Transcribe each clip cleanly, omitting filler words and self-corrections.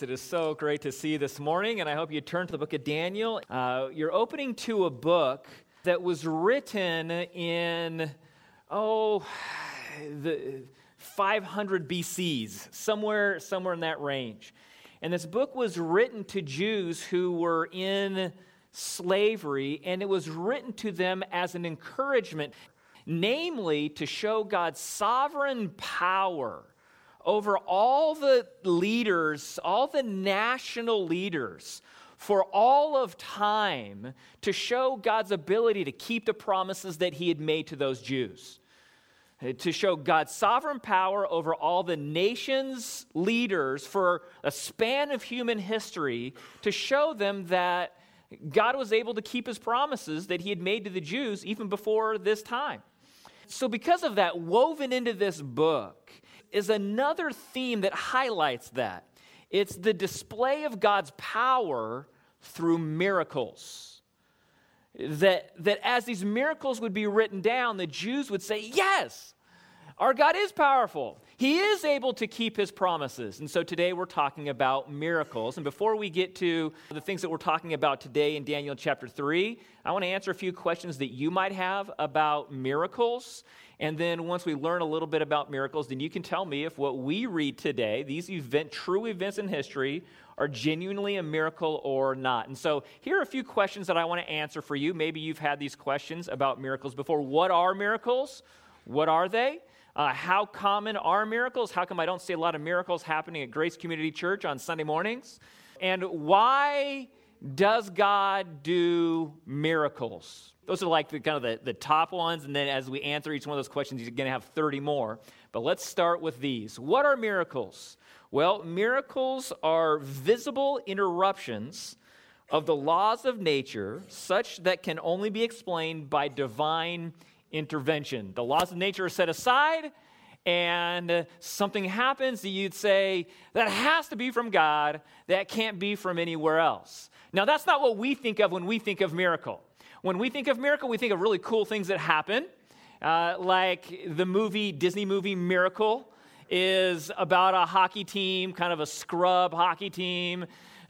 It is so great to see you this morning, and I hope you turn to the book of Daniel. You're opening to a book that was written in, the 500 BCs, somewhere in that range. And this book was written to Jews who were in slavery, and it was written to them as an encouragement, namely to show God's sovereign power over all the leaders, all the national leaders, for all of time, to show God's ability to keep the promises that he had made to those Jews. To show God's sovereign power over all the nation's leaders for a span of human history, to show them that God was able to keep his promises that he had made to the Jews even before this time. So because of that, woven into this book is another theme that highlights that. It's the display of God's power through miracles. That as these miracles would be written down, the Jews would say, yes, our God is powerful. He is able to keep his promises. And so today we're talking about miracles. And before we get to the things that we're talking about today in Daniel chapter 3, I want to answer a few questions that you might have about miracles. And then once we learn a little bit about miracles, then you can tell me if what we read today, these true events in history, are genuinely a miracle or not. And so here are a few questions that I want to answer for you. Maybe you've had these questions about miracles before. What are miracles? What are they? How common are miracles? How come I don't see a lot of miracles happening at Grace Community Church on Sunday mornings? And why does God do miracles? Those are like the top ones, and then as we answer each one of those questions, you're going to have 30 more. But let's start with these. What are miracles? Well, miracles are visible interruptions of the laws of nature, such that can only be explained by divine intervention. The laws of nature are set aside, and something happens that you'd say, that has to be from God, that can't be from anywhere else. Now, that's not what we think of when we think of miracle. When we think of miracle, we think of really cool things that happen, like the Disney movie Miracle is about a hockey team, kind of a scrub hockey team,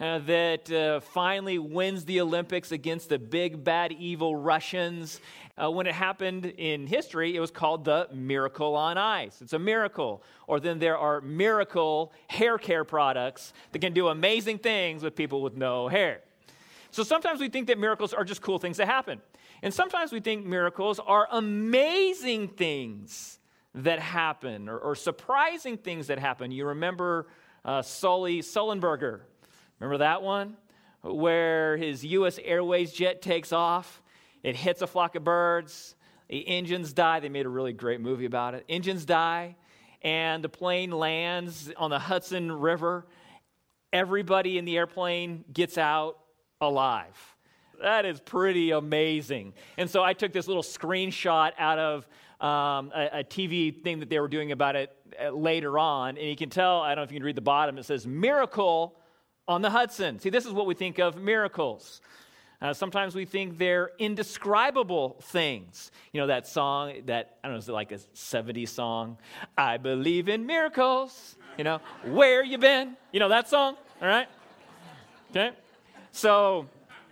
that finally wins the Olympics against the big, bad, evil Russians. When it happened in history, it was called the Miracle on Ice. It's a miracle. Or then there are miracle hair care products that can do amazing things with people with no hair. So sometimes we think that miracles are just cool things that happen. And sometimes we think miracles are amazing things that happen or surprising things that happen. You remember Sully Sullenberger. Remember that one? Where his U.S. Airways jet takes off. It hits a flock of birds. The engines die. They made a really great movie about it. Engines die, and the plane lands on the Hudson River. Everybody in the airplane gets out alive. That is pretty amazing. And so I took this little screenshot out of a TV thing that they were doing about it later on, and you can tell, I don't know if you can read the bottom, it says, Miracle on the Hudson. See, this is what we think of miracles. Sometimes we think they're indescribable things. You know that song, I don't know, is it like a 70s song? I believe in miracles. Where you been? You know that song? All right? Okay. So,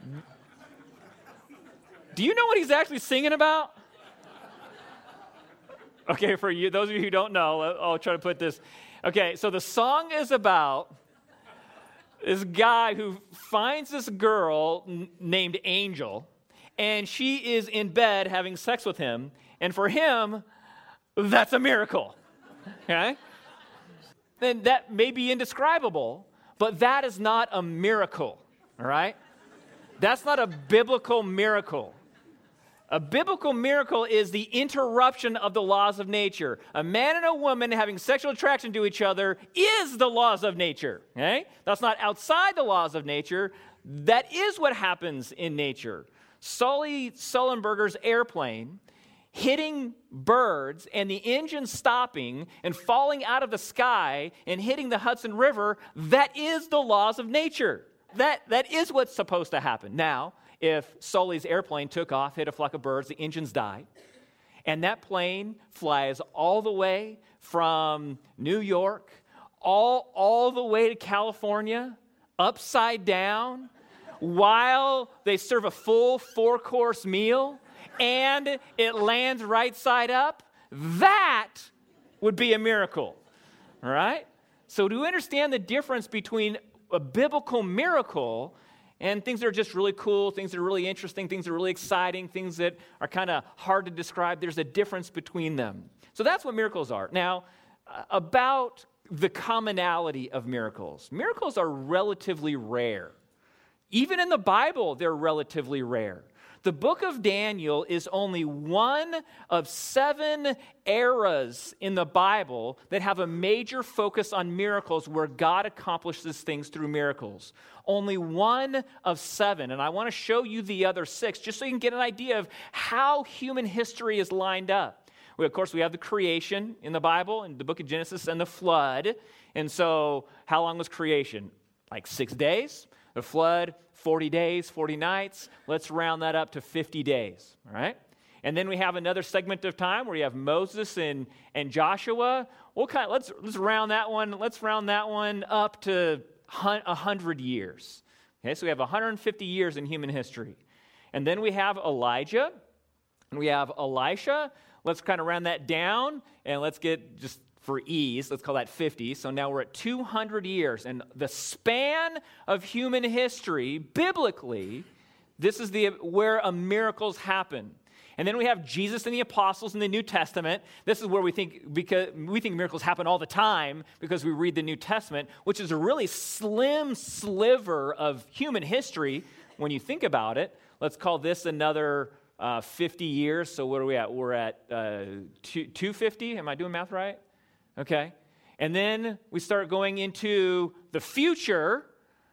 do you know what he's actually singing about? Okay, for you, those of you who don't know, I'll try to put this. Okay, so the song is about this guy who finds this girl named Angel, and she is in bed having sex with him, and for him, that's a miracle, okay? Then that may be indescribable, but that is not a miracle, all right? That's not a biblical miracle. A biblical miracle is the interruption of the laws of nature. A man and a woman having sexual attraction to each other is the laws of nature. Okay? That's not outside the laws of nature. That is what happens in nature. Sully Sullenberger's airplane hitting birds and the engine stopping and falling out of the sky and hitting the Hudson River, that is the laws of nature. That is what's supposed to happen. Now, if Sully's airplane took off, hit a flock of birds, the engines died, and that plane flies all the way from New York all the way to California, upside down, while they serve a full 4-course meal, and it lands right side up, that would be a miracle, all right? So do you understand the difference between a biblical miracle and things that are just really cool, things that are really interesting, things that are really exciting, things that are kind of hard to describe? There's a difference between them. So that's what miracles are. Now, about the commonality of miracles. Miracles are relatively rare. Even in the Bible, they're relatively rare. The book of Daniel is only one of 7 eras in the Bible that have a major focus on miracles where God accomplishes things through miracles. Only one of 7. And I want to show you the other 6 just so you can get an idea of how human history is lined up. Of course, we have the creation in the Bible, in the book of Genesis, and the flood. And so how long was creation? Like 6 days? The flood, 40 days, 40 nights. Let's round that up to 50 days, all right? And then we have another segment of time where you have Moses and Joshua. Let's round that one. Let's round that one up to 100 years. Okay, so we have 150 years in human history. And then we have Elijah, and we have Elisha. Let's kind of round that down, and let's get just for ease, let's call that 50. So now we're at 200 years. And the span of human history, biblically, this is where miracles happen. And then we have Jesus and the apostles in the New Testament. This is where we think miracles happen all the time because we read the New Testament, which is a really slim sliver of human history when you think about it. Let's call this another 50 years. So what are we at? We're at 250. Am I doing math right? Okay. And then we start going into the future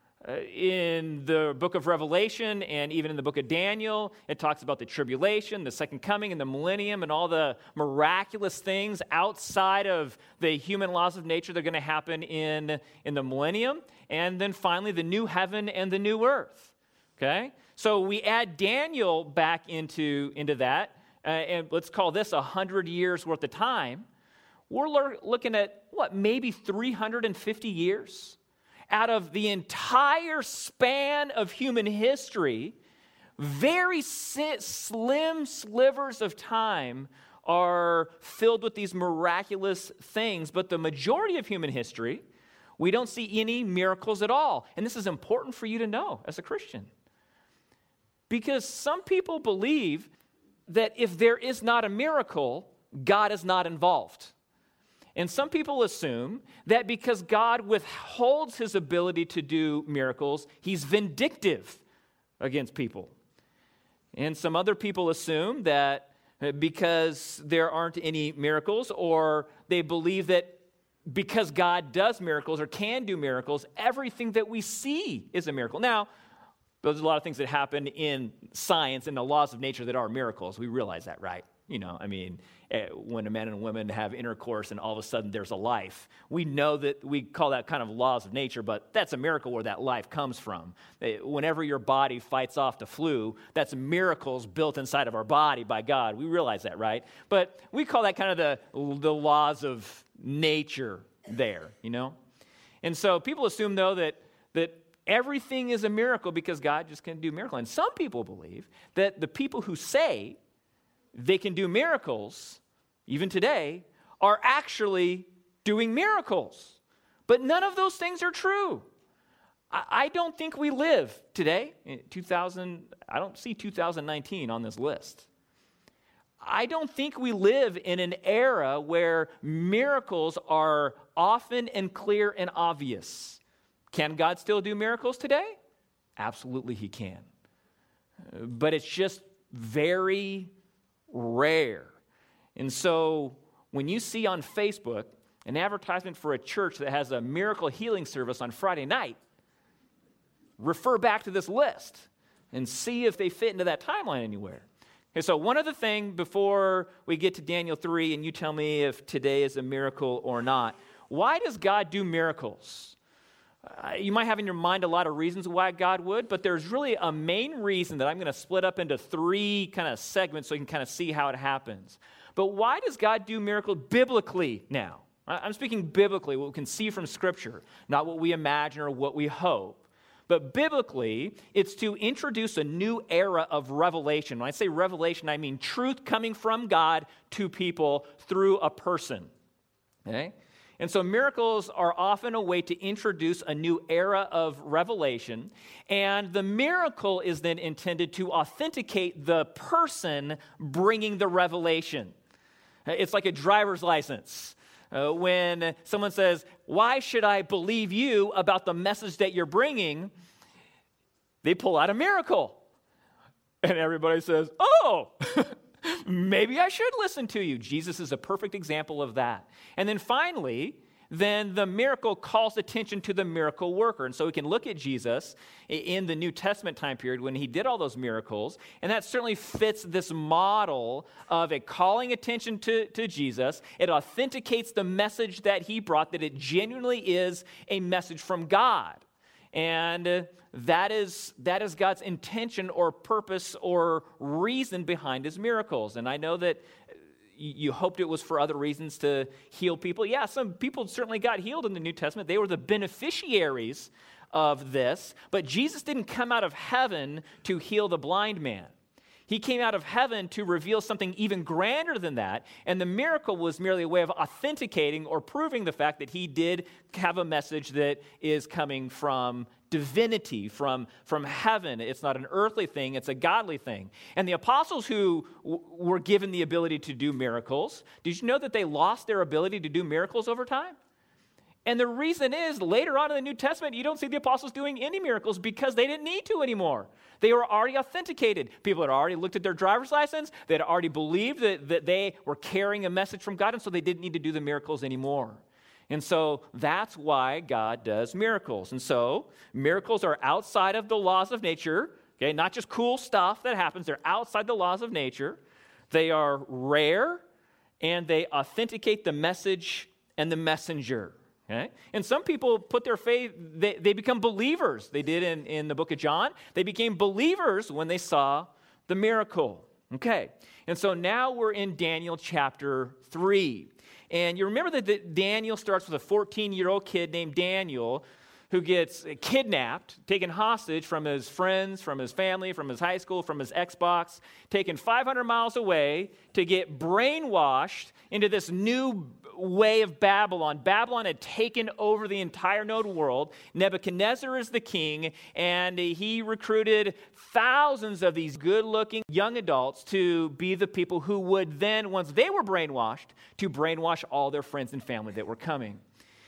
in the book of Revelation and even in the book of Daniel. It talks about the tribulation, the second coming, and the millennium, and all the miraculous things outside of the human laws of nature that are going to happen in the millennium. And then finally, the new heaven and the new earth. Okay? So we add Daniel back into that, and let's call this 100 years worth of time. We're looking at, maybe 350 years out of the entire span of human history. Very slim slivers of time are filled with these miraculous things, but the majority of human history, we don't see any miracles at all. And this is important for you to know as a Christian. Because some people believe that if there is not a miracle, God is not involved. And some people assume that because God withholds his ability to do miracles, he's vindictive against people. And some other people assume that because there aren't any miracles, or they believe that because God does miracles or can do miracles, everything that we see is a miracle. Now, there's a lot of things that happen in science and the laws of nature that are miracles. We realize that, right? When a man and a woman have intercourse and all of a sudden there's a life, we know that we call that kind of laws of nature, but that's a miracle where that life comes from. Whenever your body fights off the flu, that's miracles built inside of our body by God. We realize that, right? But we call that kind of the laws of nature there, And so people assume, though, that everything is a miracle because God just can do miracles. And some people believe that the people who say they can do miracles, even today, are actually doing miracles. But none of those things are true. I don't think we live today, in 2000, I don't see 2019 on this list. I don't think we live in an era where miracles are often and clear and obvious. Can God still do miracles today? Absolutely he can. But it's just very rare. And so when you see on Facebook an advertisement for a church that has a miracle healing service on Friday night, refer back to this list and see if they fit into that timeline anywhere. Okay, so one other thing before we get to Daniel 3 and you tell me if today is a miracle or not. Why does God do miracles? You might have in your mind a lot of reasons why God would, but there's really a main reason that I'm going to split up into 3 kind of segments so you can kind of see how it happens. But why does God do miracles biblically now? I'm speaking biblically, what we can see from Scripture, not what we imagine or what we hope. But biblically, it's to introduce a new era of revelation. When I say revelation, I mean truth coming from God to people through a person. Okay? And so miracles are often a way to introduce a new era of revelation, and the miracle is then intended to authenticate the person bringing the revelation. It's like a driver's license. When someone says, "Why should I believe you about the message that you're bringing?" they pull out a miracle. And everybody says, "Oh, maybe I should listen to you." Jesus is a perfect example of that. And then finally, the miracle calls attention to the miracle worker. And so we can look at Jesus in the New Testament time period when he did all those miracles, and that certainly fits this model of it calling attention to Jesus. It authenticates the message that he brought, that it genuinely is a message from God. And that is God's intention or purpose or reason behind his miracles. And I know that you hoped it was for other reasons to heal people. Yeah, some people certainly got healed in the New Testament. They were the beneficiaries of this. But Jesus didn't come out of heaven to heal the blind man. He came out of heaven to reveal something even grander than that. And the miracle was merely a way of authenticating or proving the fact that he did have a message that is coming from divinity, from heaven. It's not an earthly thing, it's a godly thing. And the apostles who were given the ability to do miracles, did you know that they lost their ability to do miracles over time? And the reason is, later on in the New Testament, you don't see the apostles doing any miracles because they didn't need to anymore. They were already authenticated. People had already looked at their driver's license. They had already believed that they were carrying a message from God, and so they didn't need to do the miracles anymore. And so that's why God does miracles. And so miracles are outside of the laws of nature, okay? Not just cool stuff that happens. They're outside the laws of nature. They are rare, and they authenticate the message and the messenger. Okay? And some people put their faith, they become believers. They did in the book of John. They became believers when they saw the miracle. Okay, and so now we're in Daniel chapter 3. And you remember that Daniel starts with a 14-year-old kid named Daniel who gets kidnapped, taken hostage from his friends, from his family, from his high school, from his Xbox, taken 500 miles away to get brainwashed into this new way of Babylon. Babylon had taken over the entire known world. Nebuchadnezzar is the king, and he recruited thousands of these good-looking young adults to be the people who would then, once they were brainwashed, to brainwash all their friends and family that were coming.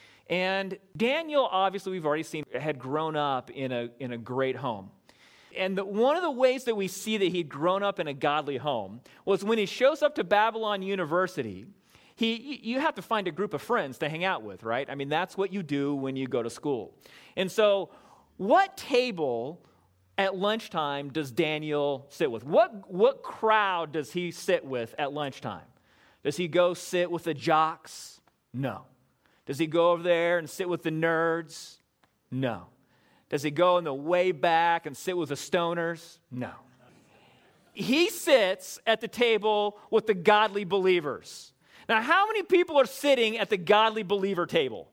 And Daniel, obviously, we've already seen, had grown up in a great home. And one of the ways that we see that he'd grown up in a godly home was when he shows up to Babylon University, you have to find a group of friends to hang out with, right? I mean, that's what you do when you go to school. And so what table at lunchtime does Daniel sit with? What crowd does he sit with at lunchtime? Does he go sit with the jocks? No. Does he go over there and sit with the nerds? No. Does he go in the way back and sit with the stoners? No. He sits at the table with the godly believers. Now, how many people are sitting at the godly believer table?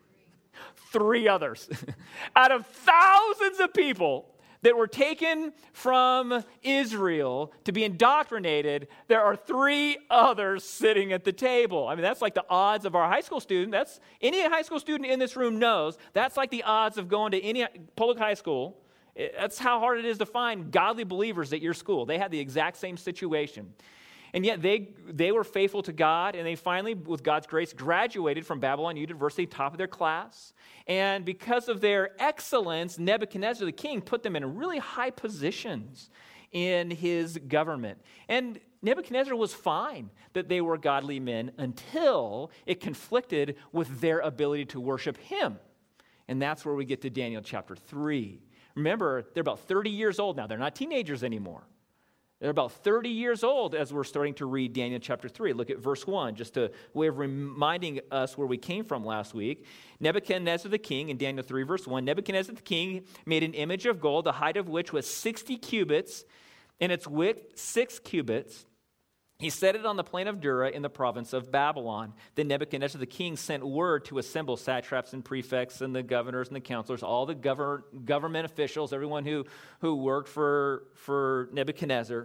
3 others. Out of thousands of people that were taken from Israel to be indoctrinated, there are 3 others sitting at the table. I mean, that's like the odds of our high school student. That's any high school student in this room knows. That's like the odds of going to any public high school. That's how hard it is to find godly believers at your school. They had the exact same situation. And yet they were faithful to God, and they finally, with God's grace, graduated from Babylon University, top of their class. And because of their excellence, Nebuchadnezzar the king put them in really high positions in his government. And Nebuchadnezzar was fine that they were godly men until it conflicted with their ability to worship him. And that's where we get to Daniel chapter 3. Remember, they're about 30 years old now. They're not teenagers anymore. They're about 30 years old as we're starting to read Daniel chapter 3. Look at verse 1, just a way of reminding us where we came from last week. Nebuchadnezzar the king, in Daniel 3, verse 1, Nebuchadnezzar the king made an image of gold, the height of which was 60 cubits, and its width 6 cubits. He set it on the plain of Dura in the province of Babylon. Then Nebuchadnezzar the king sent word to assemble satraps and prefects and the governors and the counselors, all the government officials, everyone who worked for Nebuchadnezzar.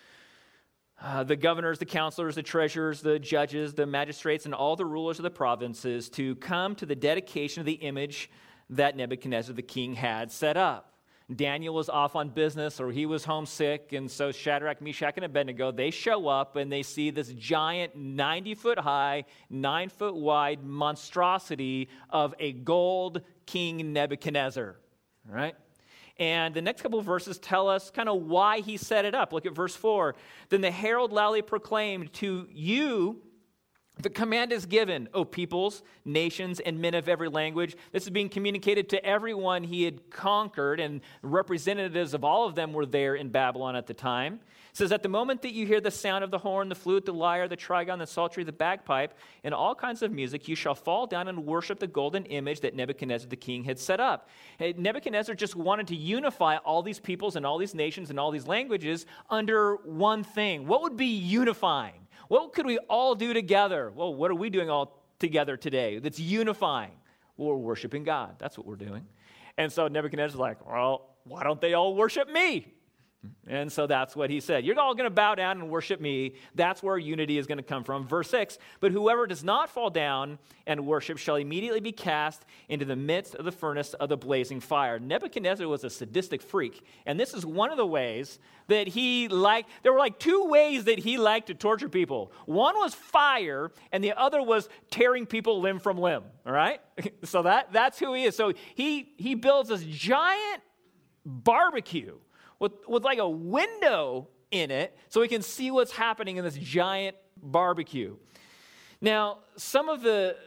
The governors, the counselors, the treasurers, the judges, the magistrates, and all the rulers of the provinces to come to the dedication of the image that Nebuchadnezzar the king had set up. Daniel was off on business, or he was homesick, and so Shadrach, Meshach, and Abednego, they show up and they see this giant 90-foot high, 9-foot wide monstrosity of a gold King Nebuchadnezzar, all right? And the next couple of verses tell us kind of why he set it up. Look at verse 4. Then the herald loudly proclaimed, "To you the command is given, O peoples, nations, and men of every language." This is being communicated to everyone he had conquered, and representatives of all of them were there in Babylon at the time. It says, "At the moment that you hear the sound of the horn, the flute, the lyre, the trigon, the psaltery, the bagpipe, and all kinds of music, you shall fall down and worship the golden image that Nebuchadnezzar the king had set up." Nebuchadnezzar just wanted to unify all these peoples and all these nations and all these languages under one thing. What would be unifying? What could we all do together? Well, what are we doing all together today that's unifying? Well, we're worshiping God. That's what we're doing. And so Nebuchadnezzar's like, well, why don't they all worship me? And so that's what he said. You're all going to bow down and worship me. That's where unity is going to come from. Verse 6, "But whoever does not fall down and worship shall immediately be cast into the midst of the furnace of the blazing fire." Nebuchadnezzar was a sadistic freak. And this is one of the ways that he liked. There were like two ways that he liked to torture people. One was fire, and the other was tearing people limb from limb. All right? So that's who he is. So he builds this giant barbecue with like a window in it so we can see what's happening in this giant barbecue. Now, some of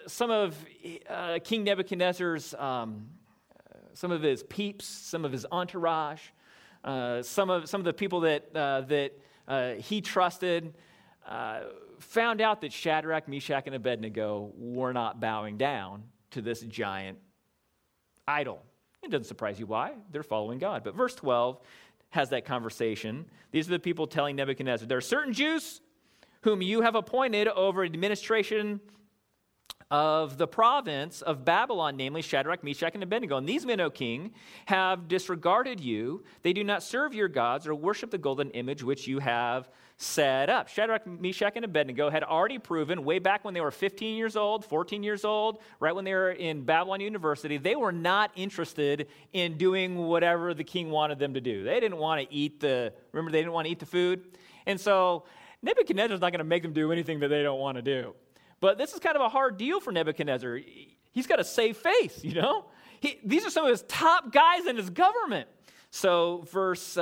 King Nebuchadnezzar's, some of his peeps, some of his entourage, some of the people that he trusted, found out that Shadrach, Meshach, and Abednego were not bowing down to this giant idol. It doesn't surprise you why. They're following God. But verse 12 has that conversation. These are the people telling Nebuchadnezzar, "There are certain Jews whom you have appointed over administration of the province of Babylon, namely Shadrach, Meshach, and Abednego. And these men, O king, have disregarded you. They do not serve your gods or worship the golden image which you have set up." Shadrach, Meshach, and Abednego had already proven way back when they were 15 years old, 14 years old, right when they were in Babylon University, they were not interested in doing whatever the king wanted them to do. They didn't want to eat they didn't want to eat the food. And so Nebuchadnezzar's not going to make them do anything that they don't want to do. But this is kind of a hard deal for Nebuchadnezzar. He's got to save face, you know? These are some of his top guys in his government. So verse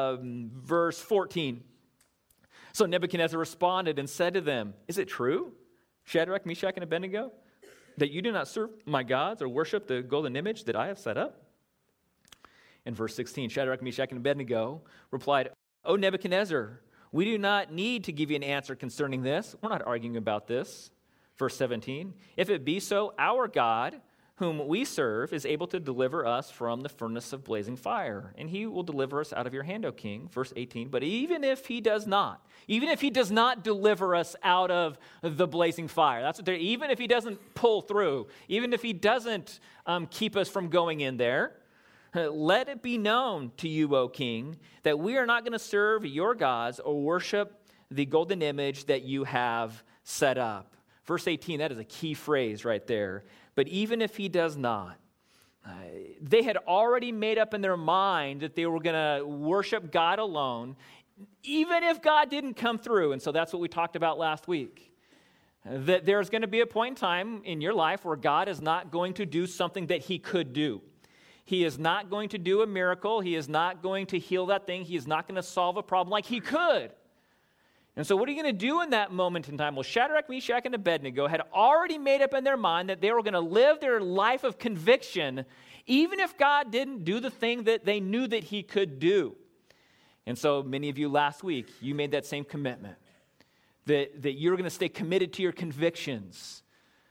14. "So Nebuchadnezzar responded and said to them, 'Is it true, Shadrach, Meshach, and Abednego, that you do not serve my gods or worship the golden image that I have set up?' In verse 16, Shadrach, Meshach, and Abednego replied, 'O Nebuchadnezzar, we do not need to give you an answer concerning this. We're not arguing about this.' Verse 17, 'If it be so, our God, whom we serve, is able to deliver us from the furnace of blazing fire, and he will deliver us out of your hand, O king.' Verse 18, 'But even if he does not deliver us out of the blazing fire,'" that's what even if he doesn't pull through, even if he doesn't keep us from going in there, "let it be known to you, O king, that we are not going to serve your gods or worship the golden image that you have set up." Verse 18, that is a key phrase right there. "But even if he does not," they had already made up in their mind that they were going to worship God alone, even if God didn't come through. And so that's what we talked about last week. That there's going to be a point in time in your life where God is not going to do something that he could do. He is not going to do a miracle. He is not going to heal that thing. He is not going to solve a problem like he could. And so what are you going to do in that moment in time? Well, Shadrach, Meshach, and Abednego had already made up in their mind that they were going to live their life of conviction, even if God didn't do the thing that they knew that he could do. And so many of you last week, you made that same commitment, that you're going to stay committed to your convictions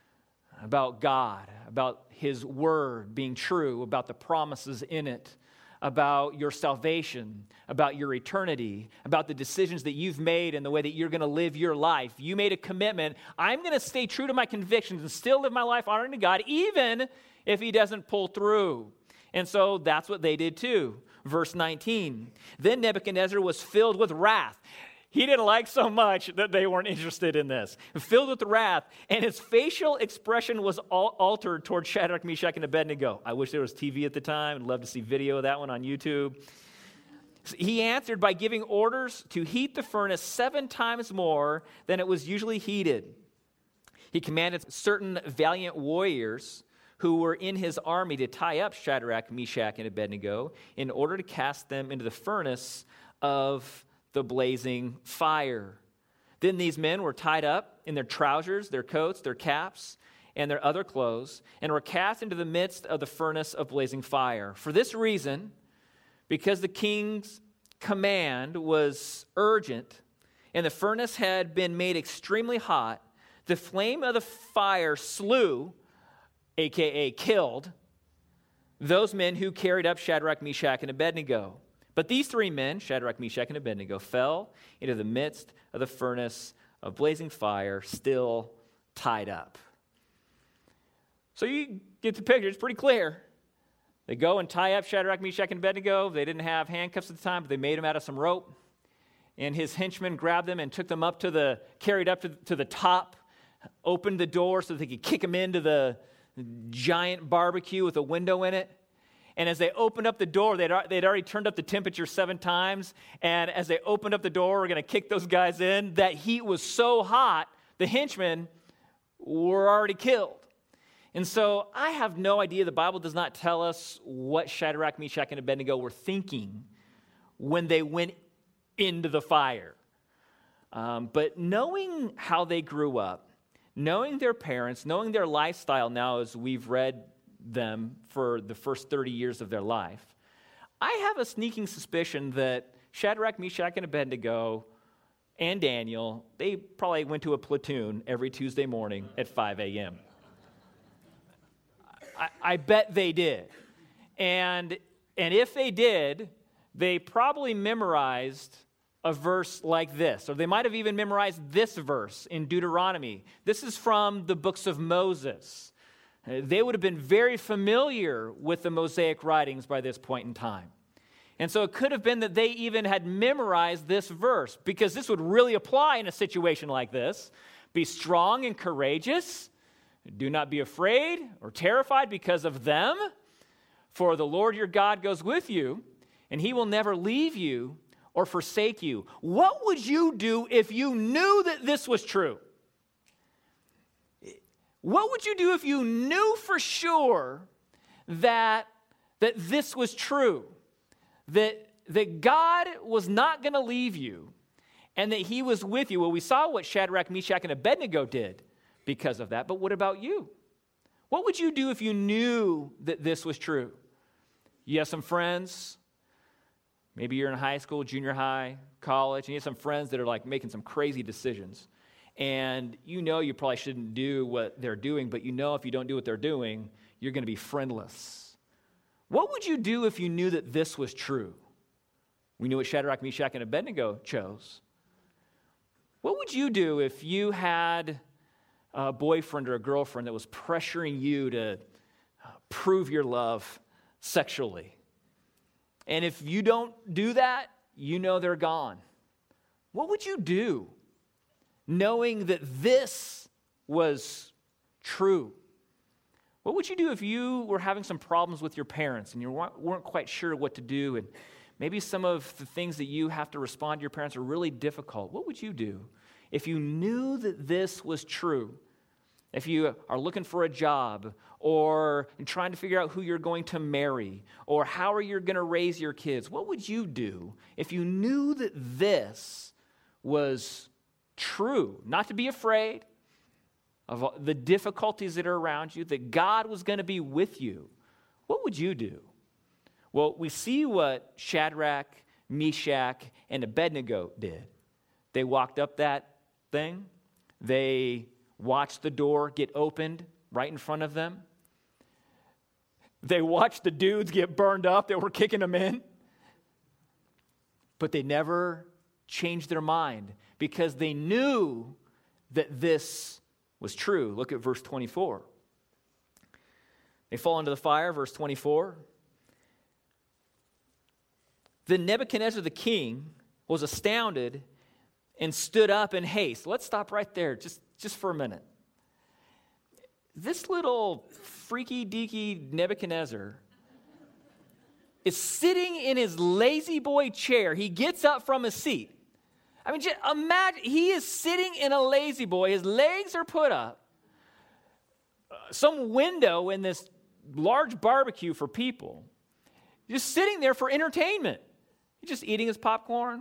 about God, about his word being true, about the promises in it, about your salvation, about your eternity, about the decisions that you've made and the way that you're going to live your life. You made a commitment. I'm going to stay true to my convictions and still live my life honoring to God, even if he doesn't pull through. And so that's what they did too. Verse 19, then Nebuchadnezzar was filled with wrath. He didn't like so much that they weren't interested in this. Filled with wrath, and his facial expression was altered toward Shadrach, Meshach, and Abednego. I wish there was TV at the time. I'd love to see video of that one on YouTube. He answered by giving orders to heat the furnace 7 times more than it was usually heated. He commanded certain valiant warriors who were in his army to tie up Shadrach, Meshach, and Abednego in order to cast them into the furnace of the blazing fire. Then these men were tied up in their trousers, their coats, their caps, and their other clothes, and were cast into the midst of the furnace of blazing fire. For this reason, because the king's command was urgent, and the furnace had been made extremely hot, the flame of the fire slew, aka killed, those men who carried up Shadrach, Meshach, and Abednego. But these 3 men, Shadrach, Meshach, and Abednego, fell into the midst of the furnace of blazing fire, still tied up. So you get the picture. It's pretty clear. They go and tie up Shadrach, Meshach, and Abednego. They didn't have handcuffs at the time, but they made them out of some rope. And his henchmen grabbed them and took them carried up to the top, opened the door so they could kick them into the giant barbecue with a window in it. And as they opened up the door, they'd already turned up the temperature 7 times. And as they opened up the door, we're going to kick those guys in. That heat was so hot, the henchmen were already killed. And so I have no idea. The Bible does not tell us what Shadrach, Meshach, and Abednego were thinking when they went into the fire. But knowing how they grew up, knowing their parents, knowing their lifestyle now as we've read them for the first 30 years of their life, I have a sneaking suspicion that Shadrach, Meshach, and Abednego and Daniel, they probably went to a platoon every Tuesday morning at 5 a.m. I bet they did. And if they did, they probably memorized a verse like this, or they might have even memorized this verse in Deuteronomy. This is from the books of Moses. They would have been very familiar with the Mosaic writings by this point in time. And so it could have been that they even had memorized this verse, because this would really apply in a situation like this. Be strong and courageous. Do not be afraid or terrified because of them, for the Lord your God goes with you, and he will never leave you or forsake you. What would you do if you knew that this was true? What would you do if you knew for sure that this was true? That God was not going to leave you and that he was with you? Well, we saw what Shadrach, Meshach, and Abednego did because of that. But what about you? What would you do if you knew that this was true? You have some friends. Maybe you're in high school, junior high, college, and you have some friends that are like making some crazy decisions. And you know you probably shouldn't do what they're doing, but you know if you don't do what they're doing, you're going to be friendless. What would you do if you knew that this was true? We knew what Shadrach, Meshach, and Abednego chose. What would you do if you had a boyfriend or a girlfriend that was pressuring you to prove your love sexually? And if you don't do that, you know they're gone. What would you do knowing that this was true? What would you do if you were having some problems with your parents and you weren't quite sure what to do, and maybe some of the things that you have to respond to your parents are really difficult? What would you do if you knew that this was true? If you are looking for a job, or trying to figure out who you're going to marry, or how are you going to raise your kids, what would you do if you knew that this was true? Not to be afraid of the difficulties that are around you, that God was going to be with you. What would you do? Well, we see what Shadrach, Meshach, and Abednego did. They walked up that thing. They watched the door get opened right in front of them. They watched the dudes get burned up that were kicking them in. But they never changed their mind because they knew that this was true. Look at verse 24. They fall into the fire, verse 24. Then Nebuchadnezzar the king was astounded and stood up in haste. Let's stop right there just for a minute. This little freaky deaky Nebuchadnezzar is sitting in his lazy boy chair. He gets up from his seat. I mean, just imagine, he is sitting in a lazy boy. His legs are put up. Some window in this large barbecue for people. Just sitting there for entertainment. He's just eating his popcorn.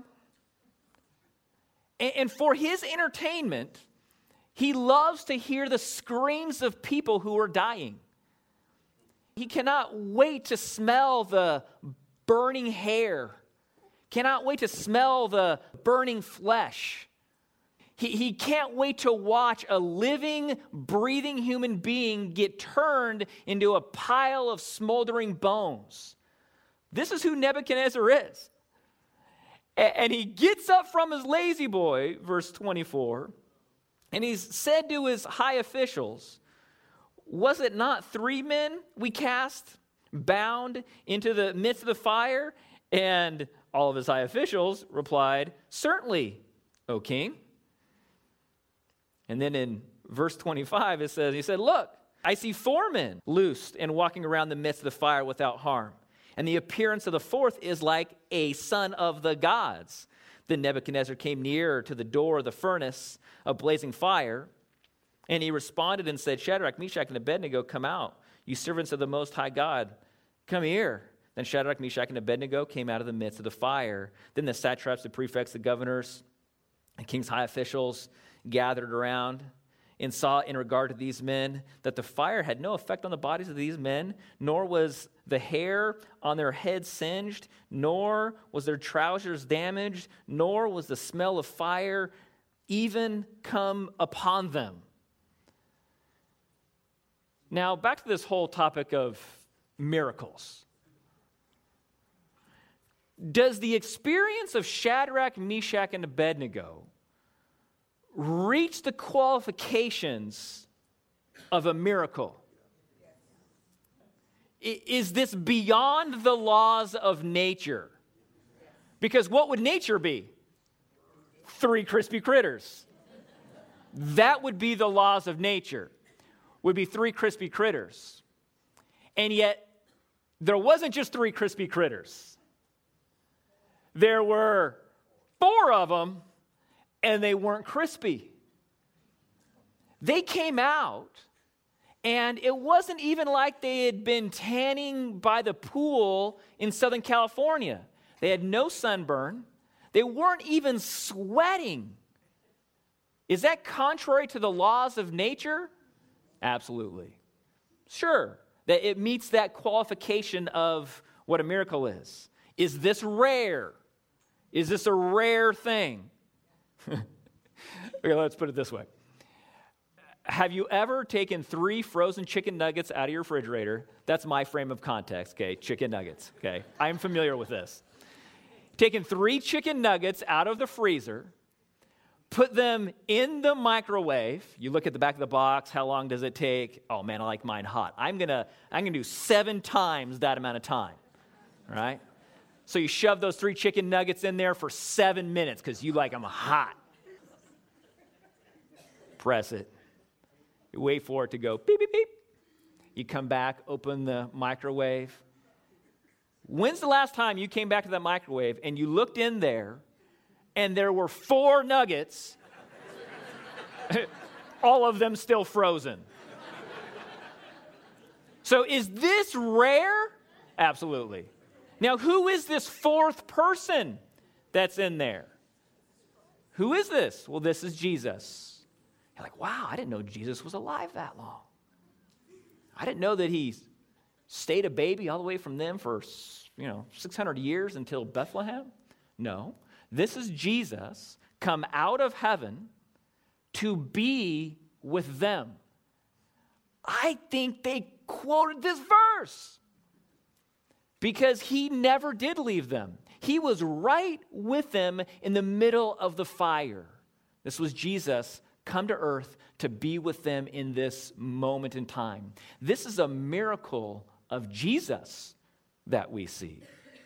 And for his entertainment, he loves to hear the screams of people who are dying. He cannot wait to smell the burning hair. Cannot wait to smell the burning flesh. He can't wait to watch a living, breathing human being get turned into a pile of smoldering bones. This is who Nebuchadnezzar is. And he gets up from his lazy boy, verse 24, and he's said to his high officials, was it not 3 men we cast bound into the midst of the fire? And all of his high officials replied, certainly, O king. And then in verse 25, it says, he said, look, I see 4 men loosed and walking around the midst of the fire without harm. And the appearance of the 4th is like a son of the gods. Then Nebuchadnezzar came nearer to the door of the furnace of blazing fire, and he responded and said, Shadrach, Meshach, and Abednego, come out, you servants of the Most High God, come here. Then Shadrach, Meshach, and Abednego came out of the midst of the fire. Then the satraps, the prefects, the governors, the king's high officials gathered around and saw in regard to these men that the fire had no effect on the bodies of these men, nor was the hair on their heads singed, nor was their trousers damaged, nor was the smell of fire even come upon them. Now, back to this whole topic of miracles. Does the experience of Shadrach, Meshach, and Abednego reach the qualifications of a miracle? Is this beyond the laws of nature? Because what would nature be? 3 crispy critters. That would be the laws of nature, would be 3 crispy critters. And yet, there wasn't just 3 crispy critters. There were 4 of them, and they weren't crispy. They came out, and it wasn't even like they had been tanning by the pool in Southern California. They had no sunburn. They weren't even sweating. Is that contrary to the laws of nature? Absolutely. Sure, that it meets that qualification of what a miracle is. Is this rare? Is this a rare thing? Okay, let's put it this way. Have you ever taken 3 frozen chicken nuggets out of your refrigerator? That's my frame of context, okay? Chicken nuggets, okay? I'm familiar with this. Taken 3 chicken nuggets out of the freezer, put them in the microwave. You look at the back of the box, how long does it take? Oh man, I like mine hot. I'm gonna do 7 times that amount of time, right? So you shove those 3 chicken nuggets in there for 7 minutes because you like them hot. Press it. You wait for it to go beep, beep, beep. You come back, open the microwave. When's the last time you came back to that microwave and you looked in there and there were 4 nuggets, all of them still frozen? So is this rare? Absolutely. Now, who is this 4th person that's in there? Who is this? Well, this is Jesus. You're like, wow, I didn't know Jesus was alive that long. I didn't know that he stayed a baby all the way from them for, 600 years until Bethlehem. No, this is Jesus come out of heaven to be with them. I think they quoted this verse. because he never did leave them. He was right with them in the middle of the fire. This was Jesus come to earth to be with them in this moment in time. This is a miracle of Jesus that we see.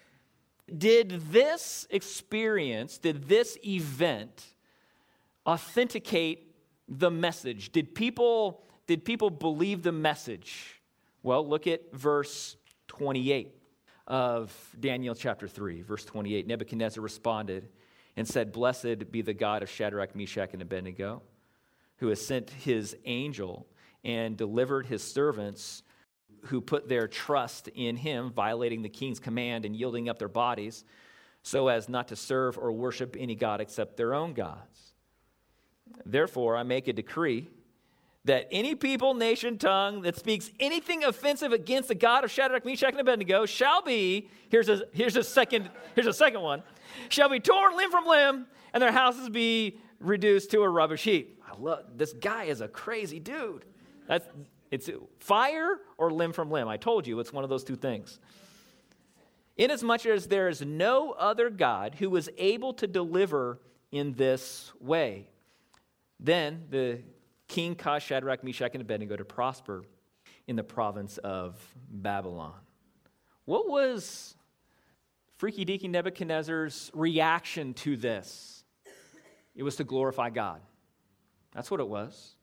Did this experience, did this event authenticate the message? Did people believe the message? Well, look at verse 28 of Daniel chapter 3. Verse 28, Nebuchadnezzar responded and said, "Blessed be the God of Shadrach, Meshach, and Abednego, who has sent his angel and delivered his servants who put their trust in him, violating the king's command and yielding up their bodies so as not to serve or worship any god except their own gods. Therefore, I make a decree that any people, nation, tongue that speaks anything offensive against the God of Shadrach, Meshach, and Abednego shall be," here's a second one, "shall be torn limb from limb, and their houses be reduced to a rubbish heap." I love, this guy is a crazy dude. It's fire or limb from limb. I told you it's one of those two things. "Inasmuch as there is no other God who is able to deliver in this way." Then the king caused Shadrach, Meshach, and Abednego to prosper in the province of Babylon. What was freaky deaky Nebuchadnezzar's reaction to this? It was to glorify God. That's what it was.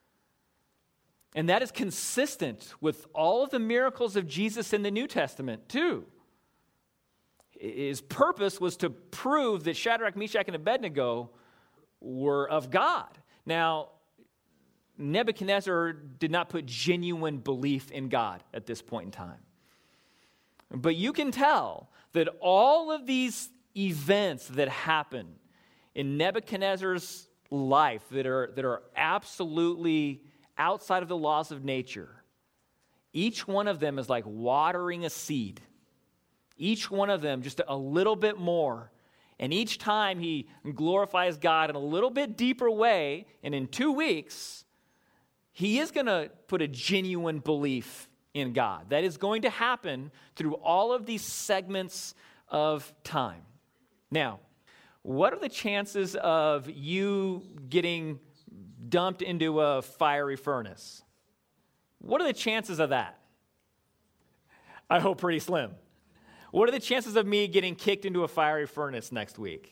And that is consistent with all of the miracles of Jesus in the New Testament, too. His purpose was to prove that Shadrach, Meshach, and Abednego were of God. Now, Nebuchadnezzar did not put genuine belief in God at this point in time. But you can tell that all of these events that happen in Nebuchadnezzar's life that are absolutely outside of the laws of nature, each one of them is like watering a seed. Each one of them just a little bit more. And each time he glorifies God in a little bit deeper way, and in 2 weeks, he is going to put a genuine belief in God. That is going to happen through all of these segments of time. Now, what are the chances of you getting dumped into a fiery furnace? What are the chances of that? I hope pretty slim. What are the chances of me getting kicked into a fiery furnace next week?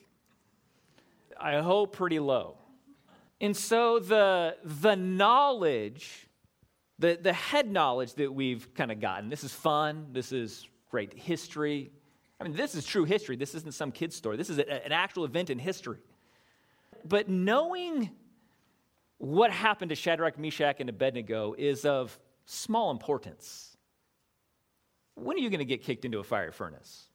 I hope pretty low. And so the knowledge, the head knowledge that we've kind of gotten, this is fun, this is great history. I mean, this is true history. This isn't some kid's story. This is an actual event in history. But knowing what happened to Shadrach, Meshach, and Abednego is of small importance. When are you going to get kicked into a fiery furnace?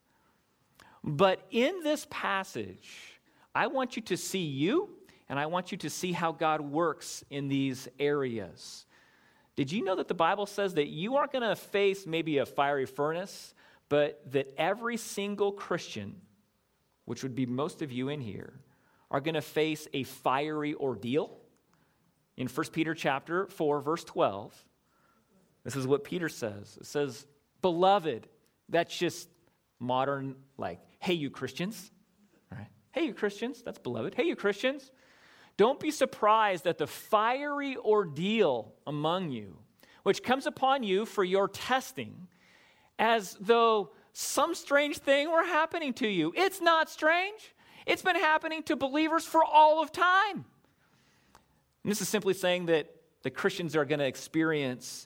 But in this passage, I want you to see you, and I want you to see how God works in these areas. Did you know that the Bible says that you aren't going to face maybe a fiery furnace, but that every single Christian, which would be most of you in here, are going to face a fiery ordeal? In 1 Peter chapter 4, verse 12, this is what Peter says. It says, "Beloved," that's just modern, like, hey, you Christians, right? Hey, you Christians, that's beloved. Hey, you Christians, don't be surprised at the fiery ordeal among you, which comes upon you for your testing, as though some strange thing were happening to you. It's not strange. It's been happening to believers for all of time. And this is simply saying that the Christians are going to experience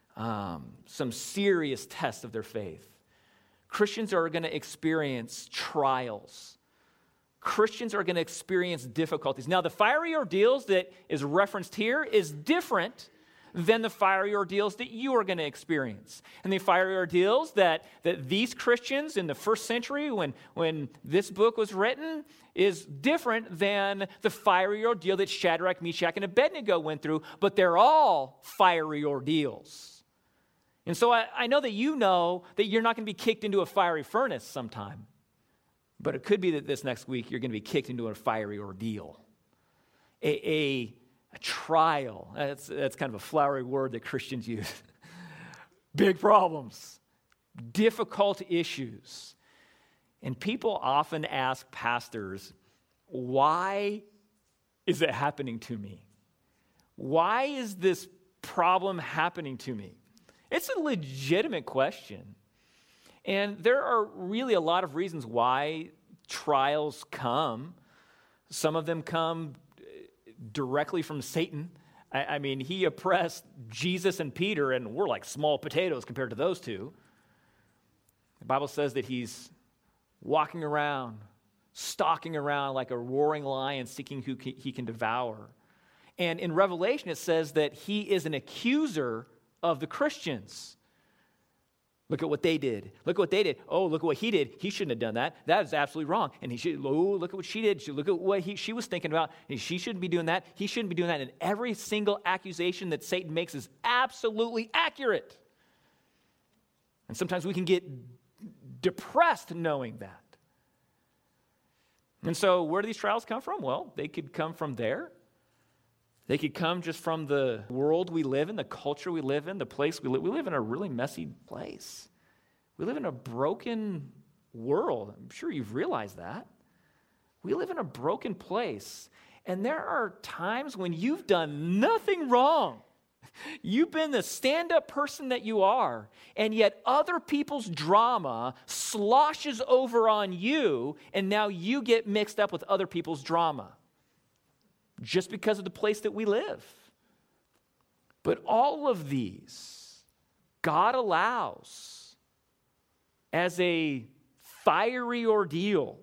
some serious tests of their faith. Christians are going to experience trials. Christians are going to experience difficulties. Now, the fiery ordeals that is referenced here is different than the fiery ordeals that you are going to experience. And the fiery ordeals that these Christians in the first century, when this book was written, is different than the fiery ordeal that Shadrach, Meshach, and Abednego went through, but they're all fiery ordeals. And so I know that you're not going to be kicked into a fiery furnace sometime, but it could be that this next week you're going to be kicked into a fiery ordeal, a trial. That's kind of a flowery word that Christians use. Big problems. difficult issues. And people often ask pastors, why is it happening to me? Why is this problem happening to me? It's a legitimate question. And there are really a lot of reasons why trials come. Some of them come directly from Satan. I mean, he oppressed Jesus and Peter, and we're like small potatoes compared to those two. The Bible says that he's walking around, stalking around like a roaring lion, seeking who he can devour. And in Revelation, it says that he is an accuser of the Christians. Look at what they did. Look at what they did. Oh, look at what he did. He shouldn't have done that. That is absolutely wrong. And he should, oh, look at what she did. Look at what she was thinking about. And she shouldn't be doing that. He shouldn't be doing that. And every single accusation that Satan makes is absolutely accurate. And sometimes we can get depressed knowing that. And so where do these trials come from? Well, they could come from there. They could come just from the world we live in, the culture we live in, the place we live. We live in a really messy place. We live in a broken world. I'm sure you've realized that. We live in a broken place. And there are times when you've done nothing wrong. You've been the stand-up person that you are, and yet other people's drama sloshes over on you, and now you get mixed up with other people's drama. Just because of the place that we live. But all of these, God allows as a fiery ordeal.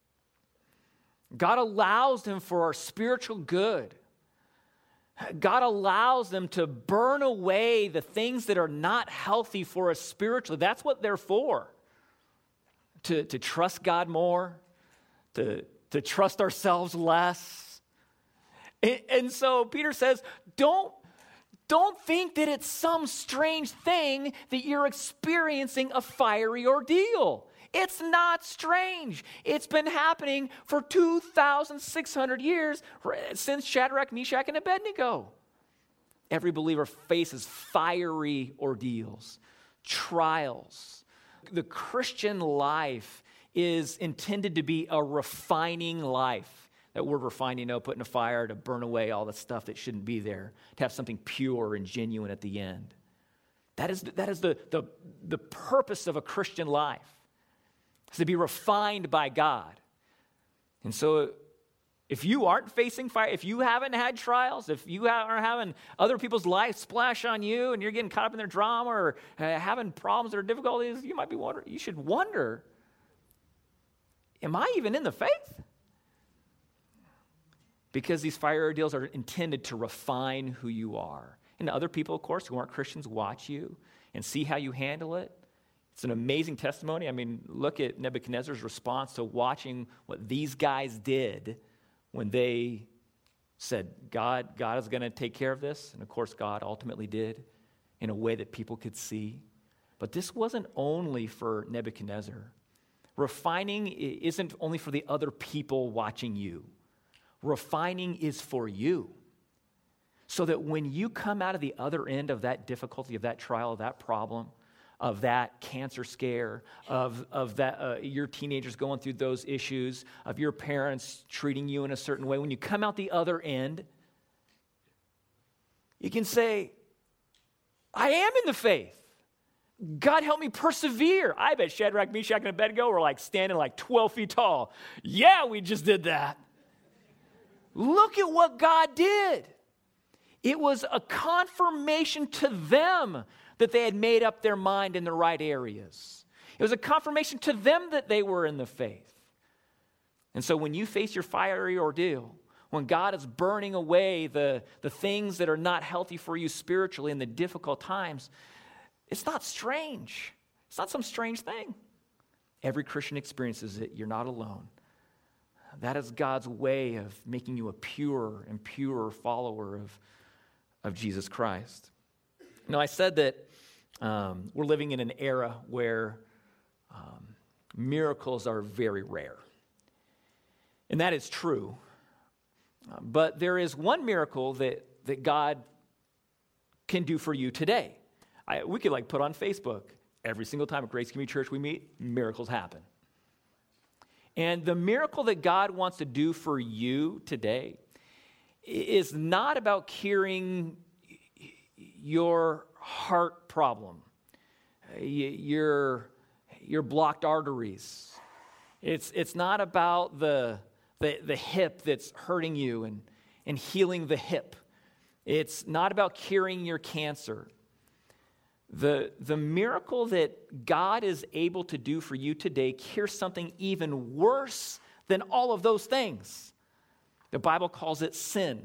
God allows them for our spiritual good. God allows them to burn away the things that are not healthy for us spiritually. That's what they're for. To trust God more, to trust ourselves less. And so Peter says, don't think that it's some strange thing that you're experiencing a fiery ordeal. It's not strange. It's been happening for 2,600 years since Shadrach, Meshach, and Abednego. Every believer faces fiery ordeals, trials. The Christian life is intended to be a refining life. That word refining, put in a fire to burn away all the stuff that shouldn't be there, to have something pure and genuine at the end. That is the purpose of a Christian life, is to be refined by God. And so if you aren't facing fire, if you haven't had trials, if you are having other people's life splash on you and you're getting caught up in their drama or having problems or difficulties, you might be wondering, you should wonder, am I even in the faith? Because these fire ordeals are intended to refine who you are. And other people, of course, who aren't Christians watch you and see how you handle it. It's an amazing testimony. I mean, look at Nebuchadnezzar's response to watching what these guys did when they said, God is going to take care of this. And of course, God ultimately did in a way that people could see. But this wasn't only for Nebuchadnezzar. Refining isn't only for the other people watching you. Refining is for you. So that when you come out of the other end of that difficulty, of that trial, of that problem, of that cancer scare, of that your teenagers going through those issues, of your parents treating you in a certain way, when you come out the other end, you can say, I am in the faith. God help me persevere. I bet Shadrach, Meshach, and Abednego were like standing like 12 feet tall. Yeah, we just did that. Look at what God did. It was a confirmation to them that they had made up their mind in the right areas. It was a confirmation to them that they were in the faith. And so when you face your fiery ordeal, when God is burning away the things that are not healthy for you spiritually in the difficult times, it's not strange. It's not some strange thing. Every Christian experiences it. You're not alone. That is God's way of making you a purer and purer follower of Jesus Christ. Now, I said that we're living in an era where miracles are very rare. And that is true. But there is one miracle that God can do for you today. We could put on Facebook, Every single time at Grace Community Church we meet, miracles happen. And the miracle that God wants to do for you today is not about curing your heart problem, your blocked arteries. It's not about the hip that's hurting you and healing the hip. It's not about curing your cancer. The miracle that God is able to do for you today cures something even worse than all of those things. The Bible calls it sin.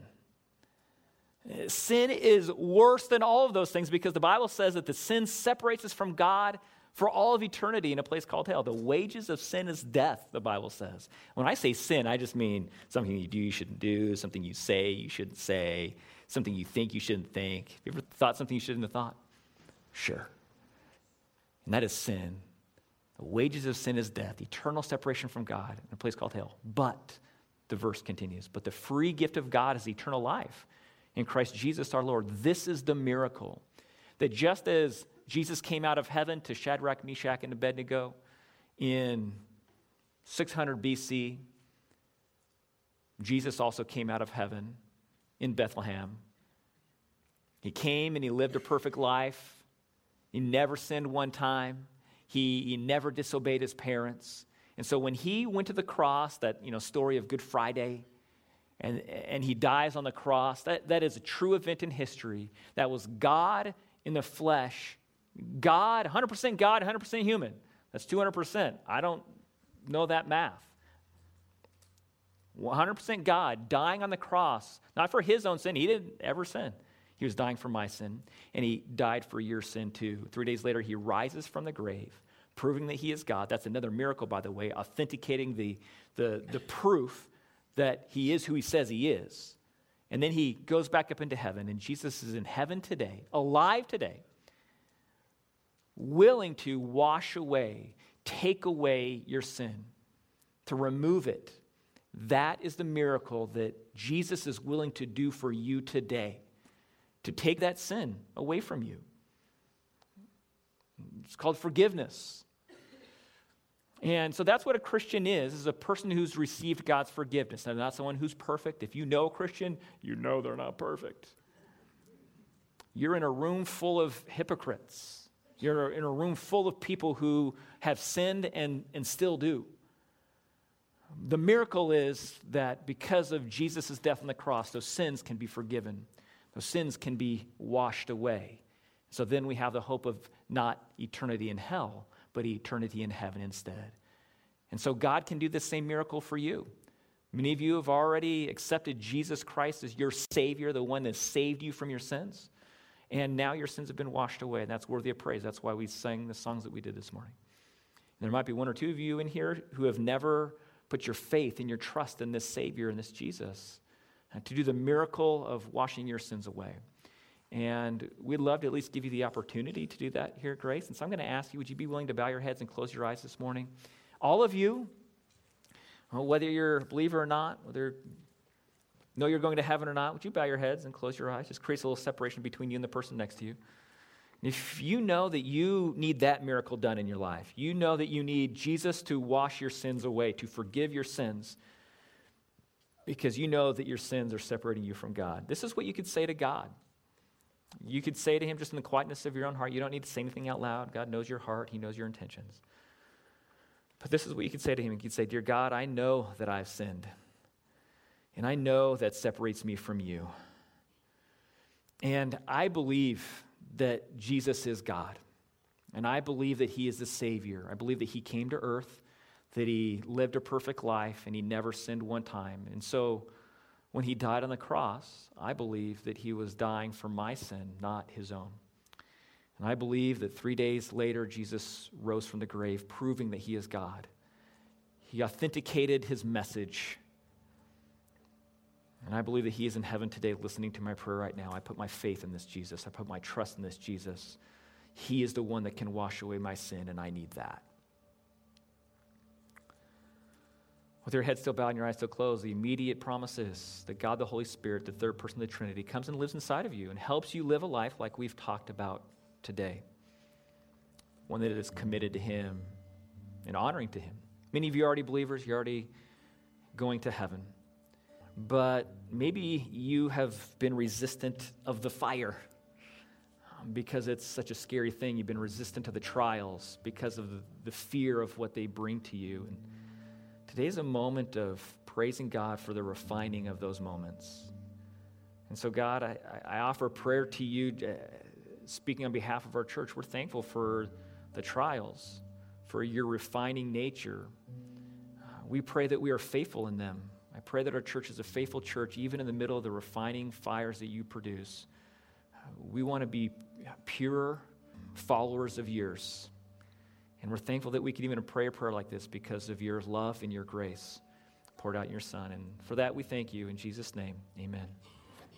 Sin is worse than all of those things because the Bible says that the sin separates us from God for all of eternity in a place called hell. The wages of sin is death, the Bible says. When I say sin, I just mean something you do you shouldn't do, something you say you shouldn't say, something you think you shouldn't think. Have you ever thought something you shouldn't have thought? Sure. And that is sin. The wages of sin is death, eternal separation from God in a place called hell. But, the verse continues, but the free gift of God is eternal life in Christ Jesus our Lord. This is the miracle, that just as Jesus came out of heaven to Shadrach, Meshach, and Abednego in 600 BC, Jesus also came out of heaven in Bethlehem. He came and he lived a perfect life. He never sinned one time. He never disobeyed his parents. And so when he went to the cross, that story of Good Friday, and he dies on the cross, that is a true event in history. That was God in the flesh. God, 100% God, 100% human. That's 200%. I don't know that math. 100% God dying on the cross, not for his own sin. He didn't ever sin. He was dying for my sin, and he died for your sin too. 3 days later, he rises from the grave, proving that he is God. That's another miracle, by the way, authenticating the proof that he is who he says he is. And then he goes back up into heaven, and Jesus is in heaven today, alive today, willing to wash away, take away your sin, to remove it. That is the miracle that Jesus is willing to do for you today, to take that sin away from you. It's called forgiveness. And so that's what a Christian is a person who's received God's forgiveness. Now, not someone who's perfect. If you know a Christian, you know they're not perfect. You're in a room full of hypocrites. You're in a room full of people who have sinned and still do. The miracle is that because of Jesus' death on the cross, those sins can be forgiven. Those sins can be washed away. So then we have the hope of not eternity in hell, but eternity in heaven instead. And so God can do the same miracle for you. Many of you have already accepted Jesus Christ as your Savior, the one that saved you from your sins. And now your sins have been washed away, and that's worthy of praise. That's why we sang the songs that we did this morning. And there might be one or two of you in here who have never put your faith and your trust in this Savior and this Jesus to do the miracle of washing your sins away. And we'd love to at least give you the opportunity to do that here at Grace. And so I'm going to ask you, would you be willing to bow your heads and close your eyes this morning? All of you, whether you're a believer or not, whether you know you're going to heaven or not, would you bow your heads and close your eyes? Just creates a little separation between you and the person next to you. If you know that you need that miracle done in your life, you know that you need Jesus to wash your sins away, to forgive your sins, because you know that your sins are separating you from God. This is what you could say to God. You could say to him just in the quietness of your own heart. You don't need to say anything out loud. God knows your heart. He knows your intentions. But this is what you could say to him. You could say, dear God, I know that I've sinned. And I know that separates me from you. And I believe that Jesus is God. And I believe that he is the Savior. I believe that he came to earth, that he lived a perfect life, and he never sinned one time. And so when he died on the cross, I believe that he was dying for my sin, not his own. And I believe that 3 days later, Jesus rose from the grave, proving that he is God. He authenticated his message. And I believe that he is in heaven today listening to my prayer right now. I put my faith in this Jesus. I put my trust in this Jesus. He is the one that can wash away my sin, and I need that. With your head still bowed and your eyes still closed, the immediate promise is that God the Holy Spirit, the third person of the Trinity, comes and lives inside of you and helps you live a life like we've talked about today. one that is committed to Him and honoring to Him. Many of you are already believers, you're already going to heaven. But maybe you have been resistant of the fire because it's such a scary thing. You've been resistant to the trials because of the fear of what they bring to you. And today's a moment of praising God for the refining of those moments. And so, God, I offer prayer to you, speaking on behalf of our church. We're thankful for the trials, for your refining nature. We pray that we are faithful in them. I pray that our church is a faithful church, even in the middle of the refining fires that you produce. We want to be pure followers of yours. And we're thankful that we can even pray a prayer like this because of your love and your grace poured out in your Son. And for that, we thank you. In Jesus' name, amen.